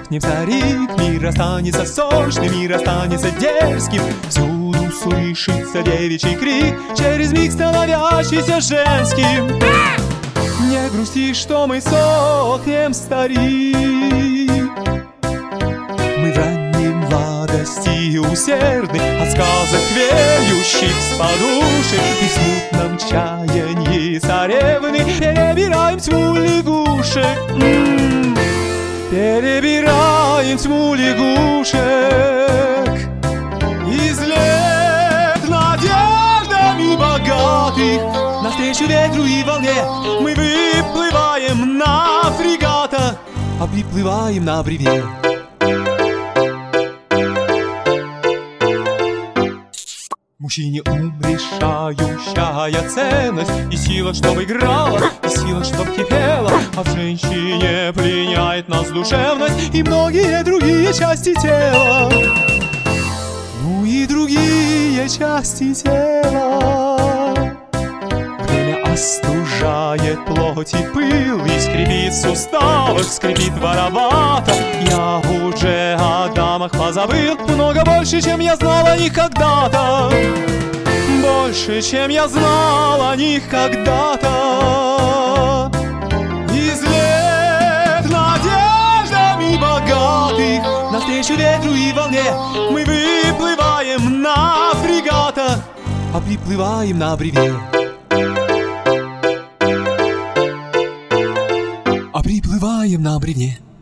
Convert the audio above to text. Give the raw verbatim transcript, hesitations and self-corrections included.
Сохнет старик, мир останется сочным, мир останется дерзким. Всюду слышится девичий крик, через миг становящийся женским. Не грусти, что мы сохнем, старик. Мы в ранней младости усердны, от сказок веющих с подушек, и в смутном чаянии царевны перебираем тьму лягушек. М-м-м. Перебираем тьму лягушек. Из лет надеждами богатых навстречу ветру и волне мы выплываем на фрегата, а приплываем на бревне. Мужчине ум решающая ценность, и сила, чтоб играла, и сила, чтоб кипела. А в женщине пленяет нас душевность и многие другие части тела. Ну и другие части тела. Время остужает плоть и пыл, и скрипит в суставах, скрипит воровато. Я уже о дамах позабыл много больше, чем я знал о них когда-то. Больше, чем я знал о них когда-то. Из лет надеждами богатых навстречу ветру и волне мы выплываем на фрегата, а приплываем на бревне. А приплываем на бревне.